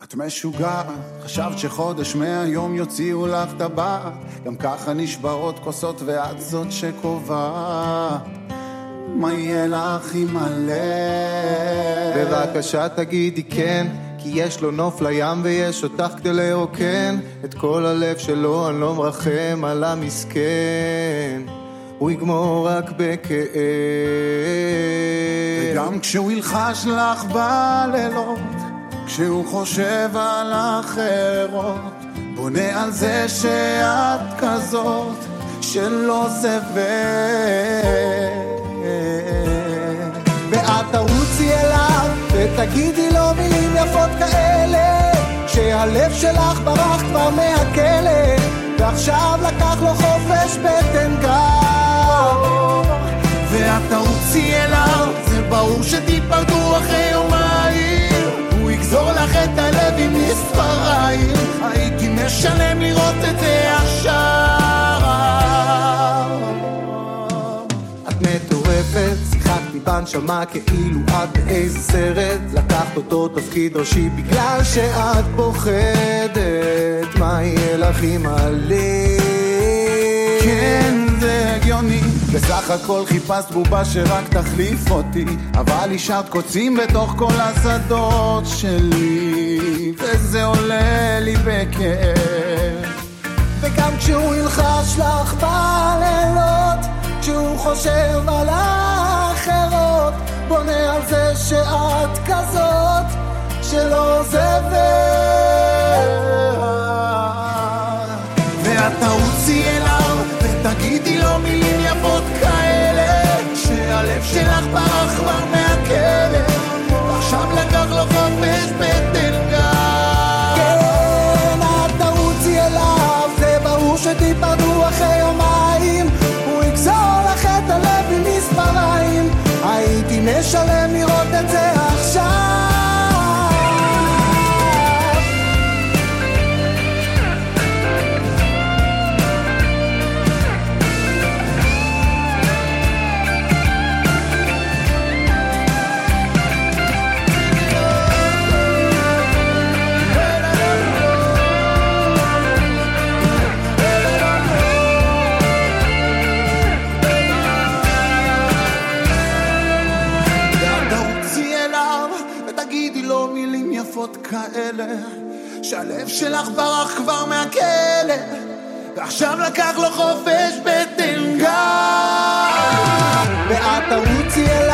את משוגעת, חשבת שחודש מהיום יוציאו לך טבעת, גם ככה נשברות כוסות ואת זאת שקובעת מה יהיה לך עם הלב. בבקשה תגידי כן, כי יש לו נוף לים ויש אותך כדי לרוקן את כל הלב שלו. אני לא מרחם על המסכן, הוא יגמור רק בכאב. וגם כשהוא ילחש לך בלילות, כשהוא חושב על אחרות, בונה על זה שאת כזאת שלא זבל. ואת תרוצי אליו ותגידי לו מילים יפות כאלה, שהלב שלך ברח כבר מהכלא, ועכשיו לקח לו חופש בטן גר. ואת תרוצי אליו, זה ברור שתיפרדו אחרי יומיים, הוא יגזור לך את הלב עם מספריים, הייתי משלם לראות את זה עכשיו. את מטורפת, שיחקתי בנשמה כאילו את באיזה סרט, לקחת אותו תפקיד ראשי בגלל שאת פוחדת מה יהיה לך עם הלב. כן, זה הגיוני, בסך הכל חיפשת בובה שרק תחליף אותי, אבל השארת קוצים בתוך כל השדות שלי, וזה עולה לי בכאב. וגם כשהוא ילחש לך בלילות, כשהוא חושב על האחרות, בונה על זה שאת כזאת שלא זבל. ואת תרוצי אליו ותגידי לו מילים יפות כאלה, שהלב שלך ברח כבר מהכלא, ועכשיו לקח לו חופש בטן גר. כן, את תרוצי אליו, זה ברור שתיפרדו אחרי יומיים, הוא יגזור לך את הלב עם מספריים, הייתי משלם לראות את זה עכשיו. כאלה, שהלב שלך ברח כבר מהכלא, ועכשיו לקח לו חופש בטן גר. ואת תרוצי אליו